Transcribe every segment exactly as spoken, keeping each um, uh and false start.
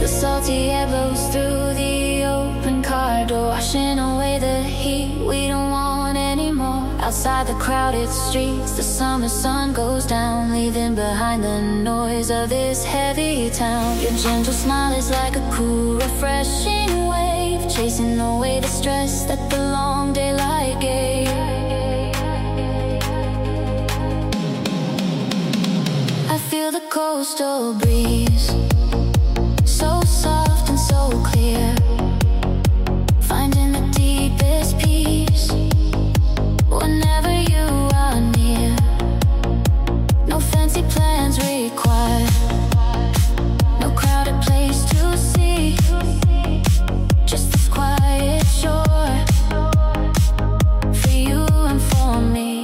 The salty air blows through the open car door, washing away the heat we don't want anymore. Outside the crowded streets, the summer sun goes down, leaving behind the noise of this heavy town. Your gentle smile is like a cool, refreshing wave, chasing away the stress that the long daylight gave. I feel the coastal breeze, so soft and so clear, finding the deepest peace whenever you are near. No fancy plans required, no crowded place to see, just this quiet shore, for you and for me.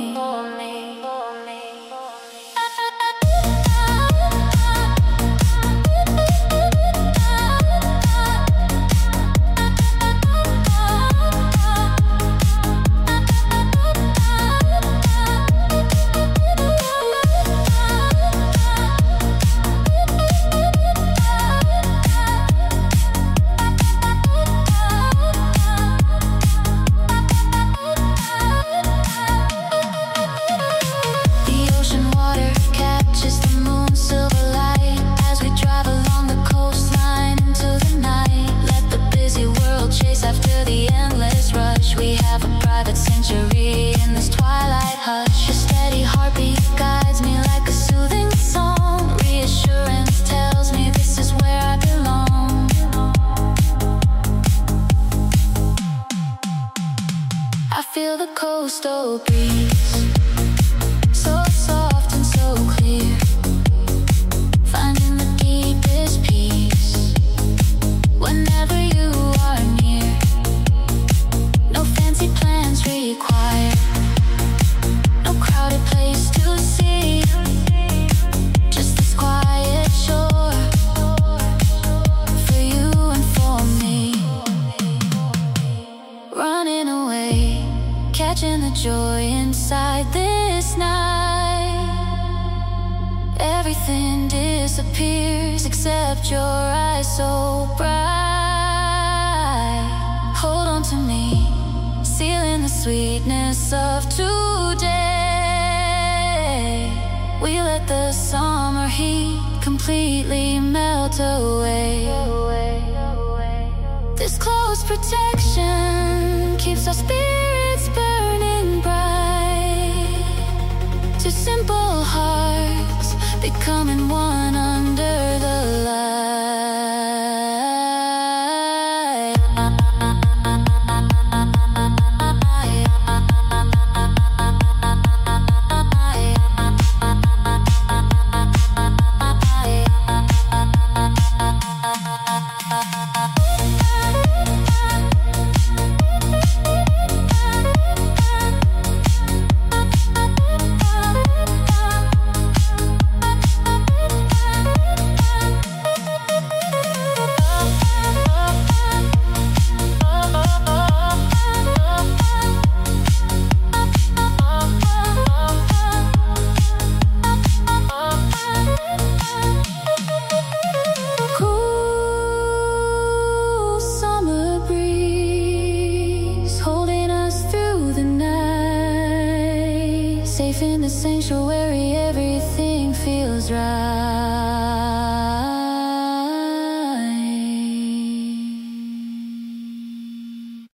Coastal breeze, so soft and so clear, finding the deepest peace whenever you are near. No fancy plans required, no crowded place to see, just this quiet shore, for you and for me. Running away, catching the joy inside this night. Everything disappears except your eyes so bright. Hold on to me, sealing the sweetness of today. We let the summer heat completely melt away. This close protection keeps our spirits burning bright. Two simple hearts becoming one under the light. Safe in the sanctuary, everything feels right.